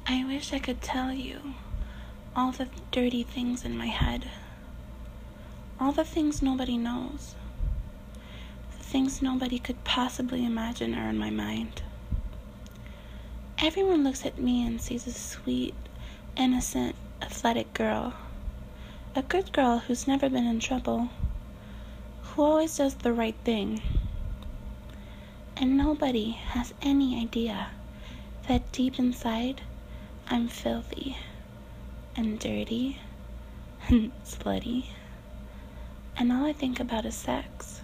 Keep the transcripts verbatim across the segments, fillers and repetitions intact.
I wish I could tell you all the dirty things in my head, all the things nobody knows, the things nobody could possibly imagine are in my mind. Everyone looks at me and sees a sweet, innocent, athletic girl, a good girl who's never been in trouble, who always does the right thing. And nobody has any idea that deep inside, I'm filthy and dirty and slutty, and all I think about is sex.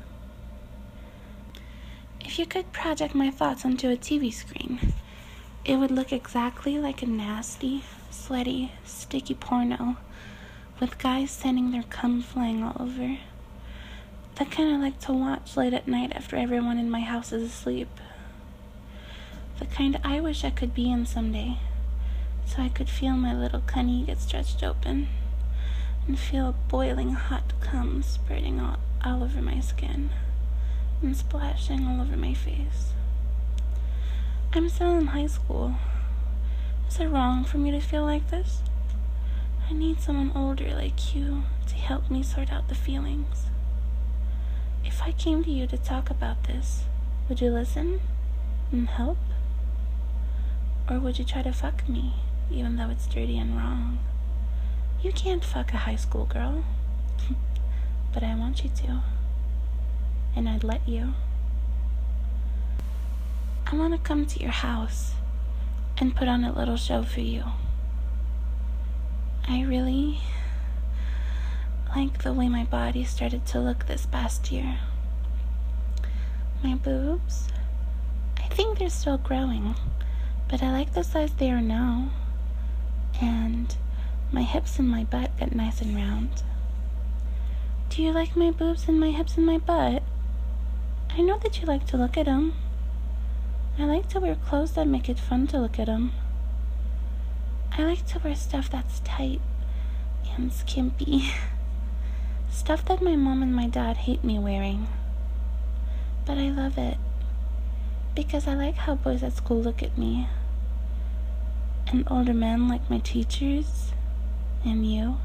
If you could project my thoughts onto a T V screen, it would look exactly like a nasty, sweaty, sticky porno with guys sending their cum flying all over. The kind I like to watch late at night after everyone in my house is asleep. The kind I wish I could be in someday, so I could feel my little cunny get stretched open and feel boiling hot cum spurting all, all over my skin and splashing all over my face. I'm still in high school. Is it wrong for me to feel like this? I need someone older like you to help me sort out the feelings. If I came to you to talk about this, would you listen and help? Or would you try to fuck me, even though it's dirty and wrong? You can't fuck a high school girl, but I want you to, and I'd let you. I want to come to your house and put on a little show for you. I really like the way my body started to look this past year. My boobs, I think they're still growing, but I like the size they are now. And my hips and my butt got nice and round. Do you like my boobs and my hips and my butt? I know that you like to look at them. I like to wear clothes that make it fun to look at them. I like to wear stuff that's tight and skimpy. Stuff that my mom and my dad hate me wearing. But I love it, because I like how boys at school look at me. And older men like my teachers and you.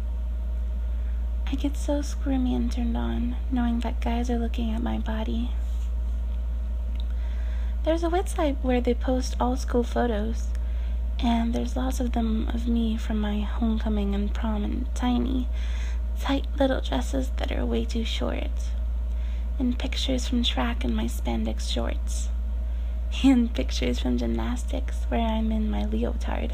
I get so squirmy and turned on knowing that guys are looking at my body. There's a website where they post all school photos, and there's lots of them of me from my homecoming and prom in tiny, tight little dresses that are way too short, and pictures from track in my spandex shorts, and pictures from gymnastics where I'm in my leotard.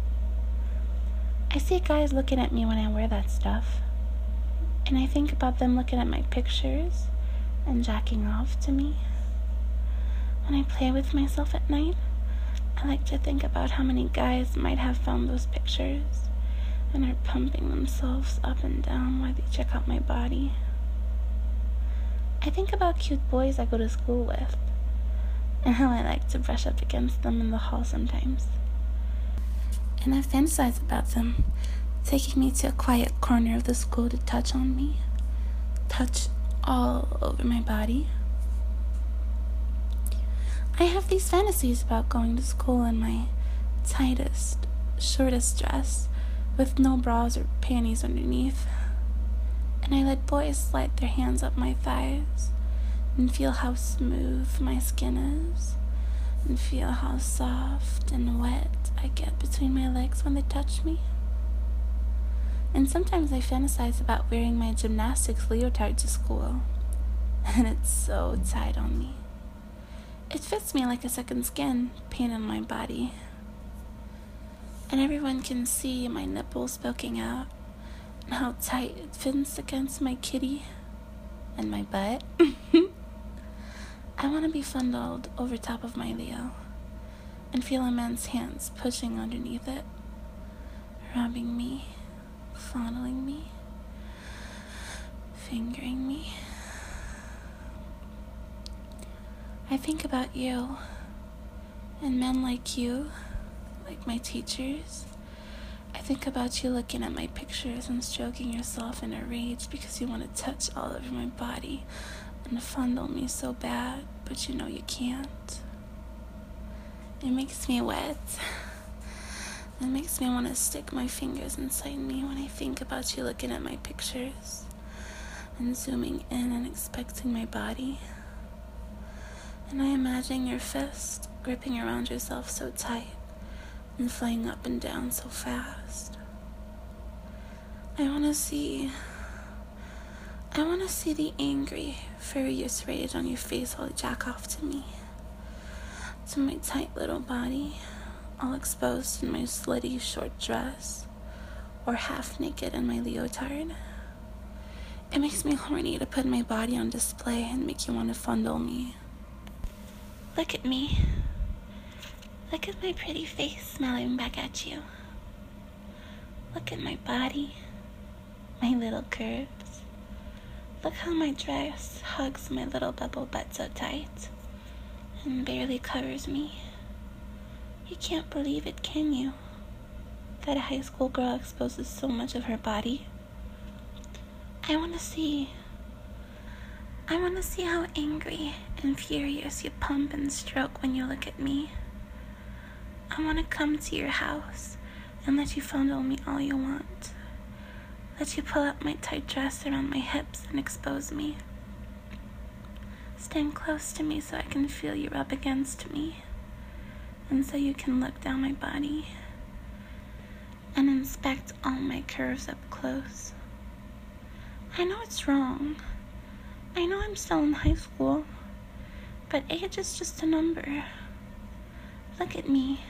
I see guys looking at me when I wear that stuff, and I think about them looking at my pictures and jacking off to me. When I play with myself at night, I like to think about how many guys might have found those pictures and are pumping themselves up and down while they check out my body. I think about cute boys I go to school with, and how I like to brush up against them in the hall sometimes. And I fantasize about them taking me to a quiet corner of the school to touch on me, touch all over my body. I have these fantasies about going to school in my tightest, shortest dress with no bras or panties underneath. And I let boys slide their hands up my thighs and feel how smooth my skin is and feel how soft and wet I get between my legs when they touch me. And sometimes I fantasize about wearing my gymnastics leotard to school, and it's so tight on me. It fits me like a second skin painted on my body. And everyone can see my nipples poking out and how tight it fits against my kitty and my butt. I want to be fondled over top of my Leo and feel a man's hands pushing underneath it, rubbing me, fondling me, fingering me. I think about you, and men like you, like my teachers. I think about you looking at my pictures and stroking yourself in a rage because you want to touch all over my body and fondle me so bad, but you know you can't. It makes me wet. It makes me want to stick my fingers inside me when I think about you looking at my pictures and zooming in and inspecting my body. And I imagine your fist gripping around yourself so tight and flying up and down so fast. I want to see, I want to see the angry, furious rage on your face while you jack off to me, to my tight little body, all exposed in my slutty short dress, or half naked in my leotard. It makes me horny to put my body on display and make you want to fondle me. Look at me. Look at my pretty face smiling back at you. Look at my body, my little curves. Look how my dress hugs my little bubble butt so tight and barely covers me. You can't believe it, can you? That a high school girl exposes so much of her body. I want to see. I want to see how angry and furious you pump and stroke when you look at me. I want to come to your house and let you fondle me all you want. Let you pull up my tight dress around my hips and expose me. Stand close to me so I can feel you rub against me, and so you can look down my body and inspect all my curves up close. I know it's wrong. I know I'm still in high school, but age is just a number. Look at me.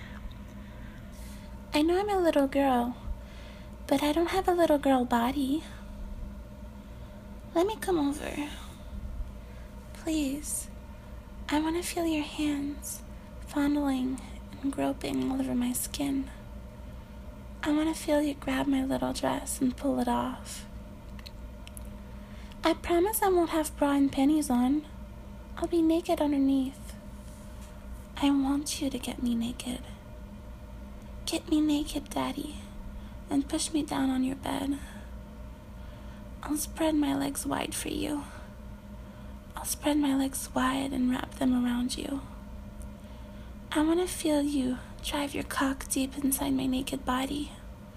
I know I'm a little girl, but I don't have a little girl body. Let me come over. Please. I want to feel your hands fondling and groping all over my skin. I want to feel you grab my little dress and pull it off. I promise I won't have bra and panties on. I'll be naked underneath. I want you to get me naked. Get me naked, Daddy, and push me down on your bed. I'll spread my legs wide for you. I'll spread my legs wide and wrap them around you. I want to feel you drive your cock deep inside my naked body.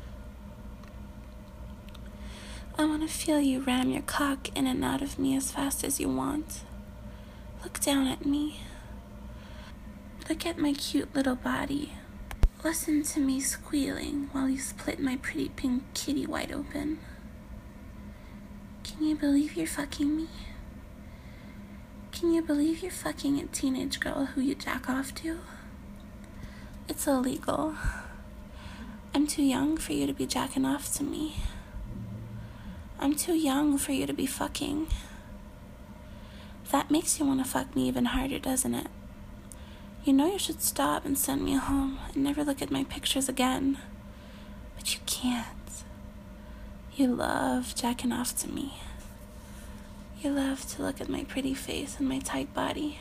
I want to feel you ram your cock in and out of me as fast as you want. Look down at me. Look at my cute little body. Listen to me squealing while you split my pretty pink kitty wide open. Can you believe you're fucking me? Can you believe you're fucking a teenage girl who you jack off to? It's illegal. I'm too young for you to be jacking off to me. I'm too young for you to be fucking. That makes you want to fuck me even harder, doesn't it? You know you should stop and send me home and never look at my pictures again. But you can't. You love jacking off to me. You love to look at my pretty face and my tight body.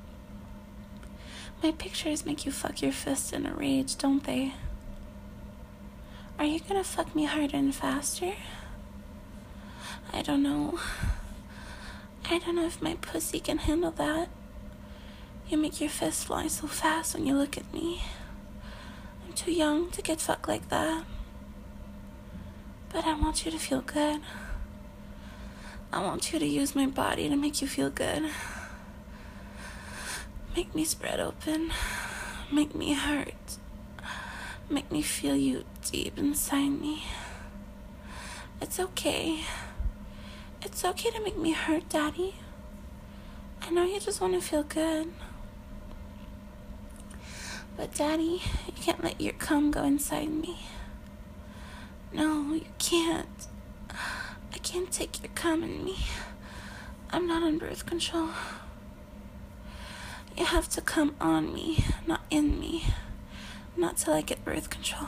My pictures make you fuck your fist in a rage, don't they? Are you gonna fuck me harder and faster? I don't know. I don't know if my pussy can handle that. You make your fist fly so fast when you look at me. I'm too young to get fucked like that. But I want you to feel good. I want you to use my body to make you feel good. Make me spread open. Make me hurt. Make me feel you deep inside me. It's okay. It's okay to make me hurt, Daddy. I know you just want to feel good. But Daddy, you can't let your cum go inside me. No, you can't. I can't take your cum in me. I'm not on birth control. You have to come on me, not in me. Not till I get birth control.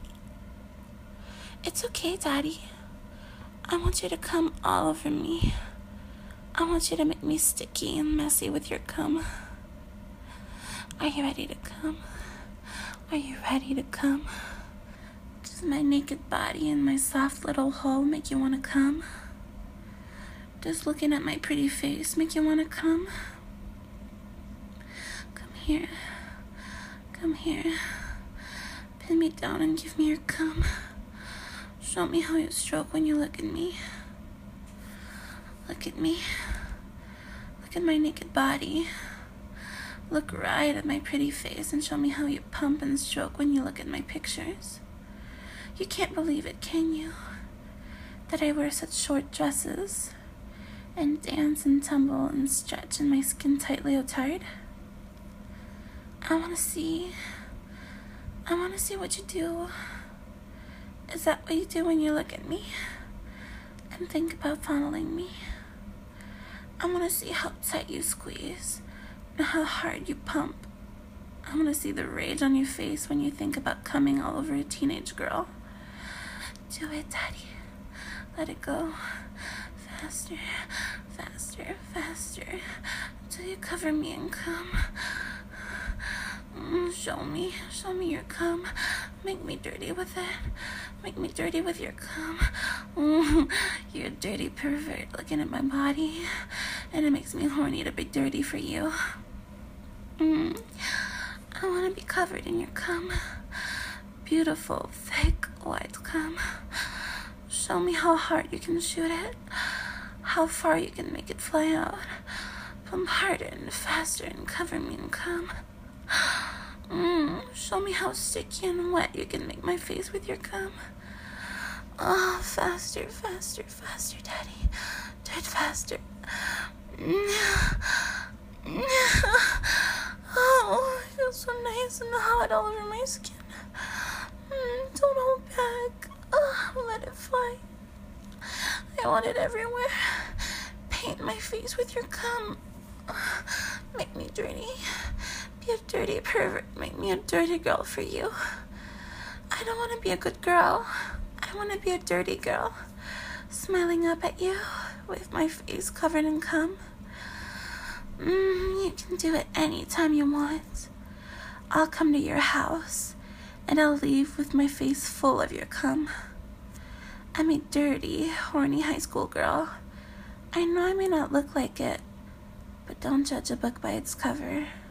It's okay, Daddy. I want you to come all over me. I want you to make me sticky and messy with your cum. Are you ready to come? Are you ready to come? Does my naked body and my soft little hole make you want to come? Does looking at my pretty face make you want to come? Come here. Come here. Pin me down and give me your cum. Show me how you stroke when you look at me. Look at me. Look at my naked body. Look right at my pretty face and show me how you pump and stroke when you look at my pictures. You can't believe it, can you? That I wear such short dresses and dance and tumble and stretch in my skin-tight leotard. I want to see. I want to see what you do. Is that what you do when you look at me and think about fondling me? I want to see how tight you squeeze and how hard you pump. I want to see the rage on your face when you think about coming all over a teenage girl. Do it, Daddy. Let it go. Faster, faster, faster, until you cover me in cum. Mm, show me, show me your cum. Make me dirty with it. Make me dirty with your cum. Mm, you're a dirty pervert looking at my body, and it makes me horny to be dirty for you. Mm, I want to be covered in your cum. Beautiful, thick, white cum. Show me how hard you can shoot it, how far you can make it fly out. Pump harder and faster and cover me in cum. Mm, show me how sticky and wet you can make my face with your cum. Oh, faster, faster, faster, Daddy. Do it faster. Oh, it feels so nice and hot all over my skin. Mm, don't hold back. Oh, let it fly. I want it everywhere. Paint my face with your cum. Make me dirty. Be a dirty pervert. Make me a dirty girl for you. I don't want to be a good girl. I want to be a dirty girl. Smiling up at you with my face covered in cum. Mm, you can do it anytime you want. I'll come to your house and I'll leave with my face full of your cum. I'm a dirty, horny high school girl. I know I may not look like it, but don't judge a book by its cover.